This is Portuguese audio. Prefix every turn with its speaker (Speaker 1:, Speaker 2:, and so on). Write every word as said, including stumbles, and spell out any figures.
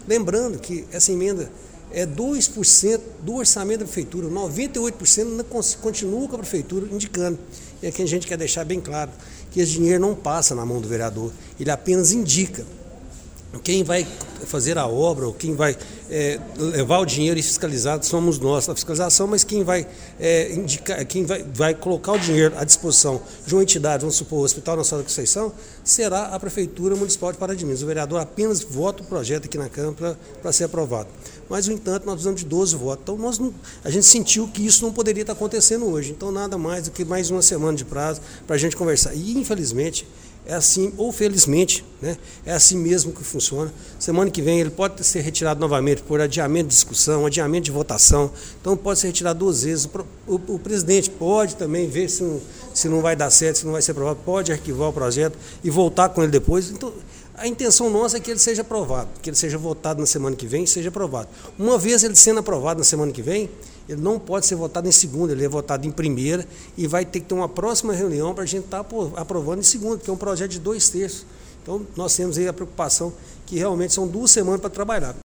Speaker 1: Lembrando que essa emenda é dois por cento do orçamento da prefeitura, noventa e oito por cento continua com a prefeitura indicando. E aqui a gente quer deixar bem claro que esse dinheiro não passa na mão do vereador, ele apenas indica. Quem vai fazer a obra, ou quem vai é, levar o dinheiro e fiscalizar, somos nós na fiscalização, mas quem vai é, indicar, quem vai, vai colocar o dinheiro à disposição de uma entidade, vamos supor, o Hospital Nacional da Conceição, será a Prefeitura Municipal de Pará de Minas. O vereador apenas vota o projeto aqui na Câmara para ser aprovado. Mas, no entanto, nós precisamos de doze votos. Então, nós não, a gente sentiu que isso não poderia estar acontecendo hoje. Então, nada mais do que mais uma semana de prazo para a gente conversar. E, infelizmente, é assim, ou felizmente, né, é assim mesmo que funciona. Semana que vem ele pode ser retirado novamente por adiamento de discussão, adiamento de votação. Então pode ser retirado duas vezes. O, o, o presidente pode também ver se não, se não vai dar certo, se não vai ser aprovado, pode arquivar o projeto e voltar com ele depois. Então, a intenção nossa é que ele seja aprovado, que ele seja votado na semana que vem e seja aprovado. Uma vez ele sendo aprovado na semana que vem, ele não pode ser votado em segunda, ele é votado em primeira e vai ter que ter uma próxima reunião para a gente estar aprovando em segunda, porque é um projeto de dois terços. Então, nós temos aí a preocupação que realmente são duas semanas para trabalhar.